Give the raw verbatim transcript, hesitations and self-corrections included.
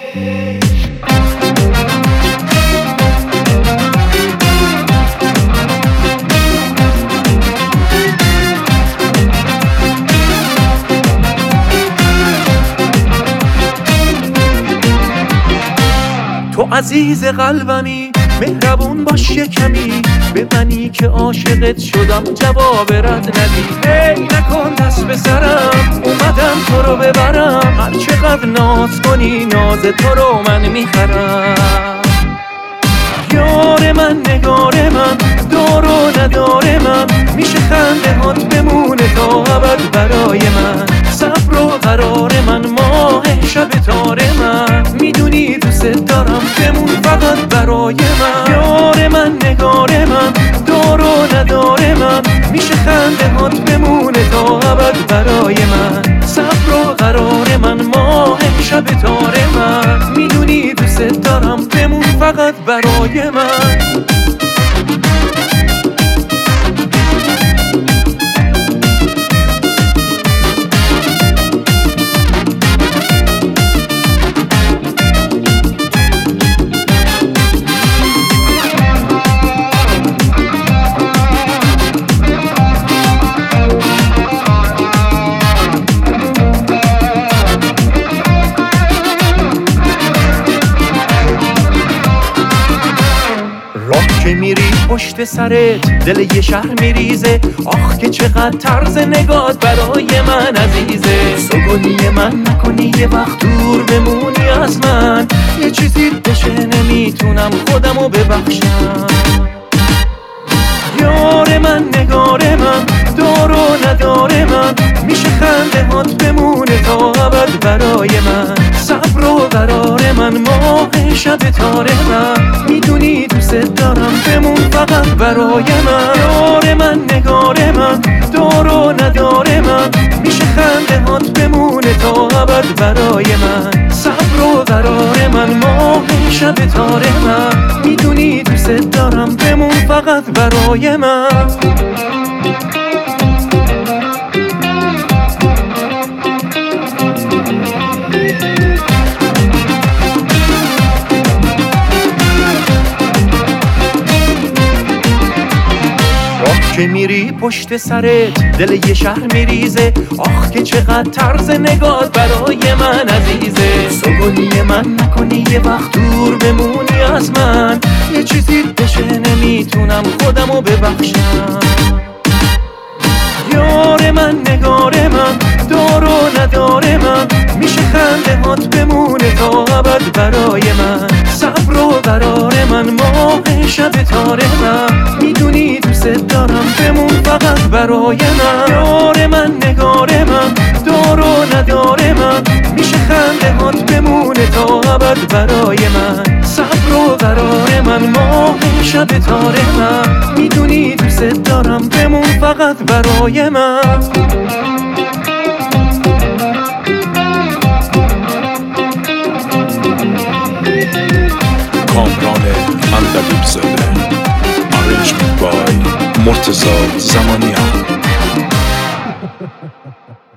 تو عزیز قلبمی، مهربون باش کمی، به منی که عاشقت شدم جواب رد ندی. ای نکن دست به سرم، اومدم تو رو ببرم، هر چقدر ناز کنی ناز تو رو من میخرم. یار من، نگار من، دار و ندار من، میشه خنده هات بمونه تا ابد برای من. صبر و قرار من، ماه شب تار من، میدونی دوست دارم بمون فقط برای من. یار من، نگار من، دار و ندار من، میشه خنده هات بمونه تا ابد برای من. صبر و قرار من، ماه شب تار من، میدونی دوست دارم بمون فقط برای من. راه که میری پشت سرت، دل یه شهر میریزه. آخ که چقدر طرز نگات برای من عزیزه. سوگلی من نکنی یه وقت دور بمونی از من، یه چیزی بشه نمیتونم خودمو ببخشم. یار من، نگار من، دار و ندار من، میشه خنده هات بمونه تا ابد برای من. صبر و قرار من، ماه شب تار من، میدونی دوست دارم بمون فقط برای من. یار من، نگار من، دار و ندار من، میشه خنده هات بمونه تا ابد برای من. صبر و قرار من، ماه شب تار من، میدونی دوست دارم بمون فقط برای من. که میری پشت سرت، دل یه شهر میریزه. آخ که چقدر طرز نگات برای من عزیزه. سوگلی من نکنی یه وقت دور بمونی از من، یه چیزی بشه نمیتونم خودمو ببخشم. یار من، نگار من، دار و ندار من، میشه خنده هات بمونه تا ابد برای من. صبر و قرار من، ماه شب تار من، میدونی دوست دارم بمون فقط برای من. یار من، نگار من، دار و ندار من، میشه خنده هات بمونه تا ابد برای من. صبر و قرار من، ماه شب تار من، میدونی دوست دارم بمون فقط برای من. کامران اندلیب زاده، ارنجمنت بای مرتضی زمانیان.